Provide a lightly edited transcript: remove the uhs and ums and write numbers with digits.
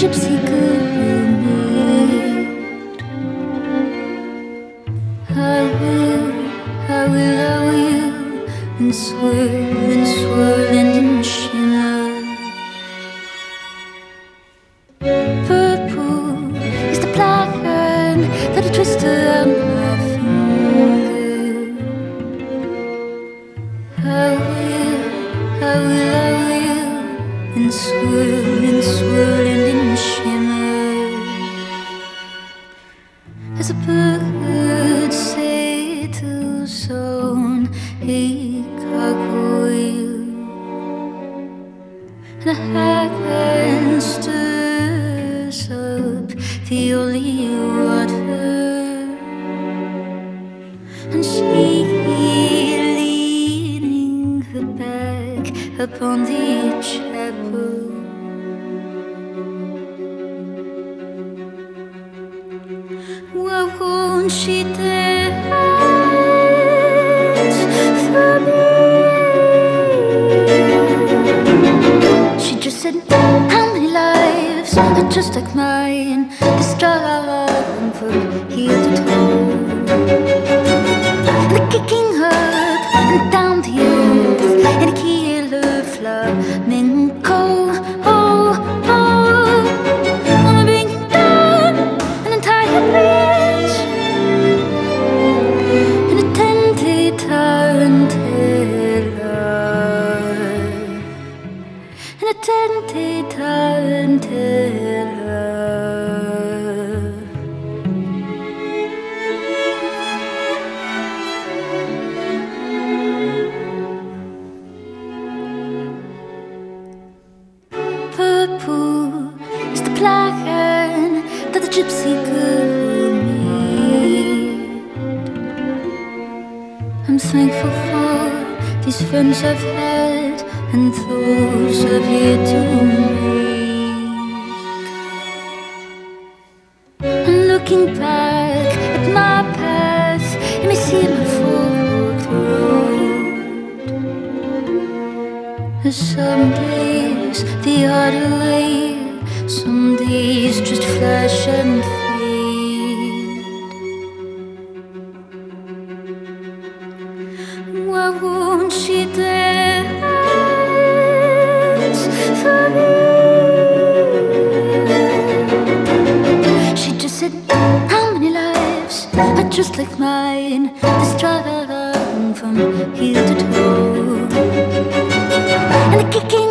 gypsy girl made. I will, and swirl and shimmer. Purple is the pattern that I twist around my finger. I will, and swirl and shimmer. As a bird settles on a gargoyle, and a hag stirs up the holy water, and she leaning her back upon the chapel. Why won't she dance for me? She just said, how many lives are just like mine? The strong from heel to toe, and the kicking up and down the earth, and a killer flamenco. I'm being done an entire bridge, and a tented tarantella, and a tented tarantella. Purple is the plan that the gypsy girl made. I'm thankful for these friends I've had and those I've yet to make. And looking back at my path, you may see my forked road. Some days the harder way, some days just flash and fade. Why won't she dance for me? She just said, how many lives are just like mine? The strong from heel to toe, and the kicking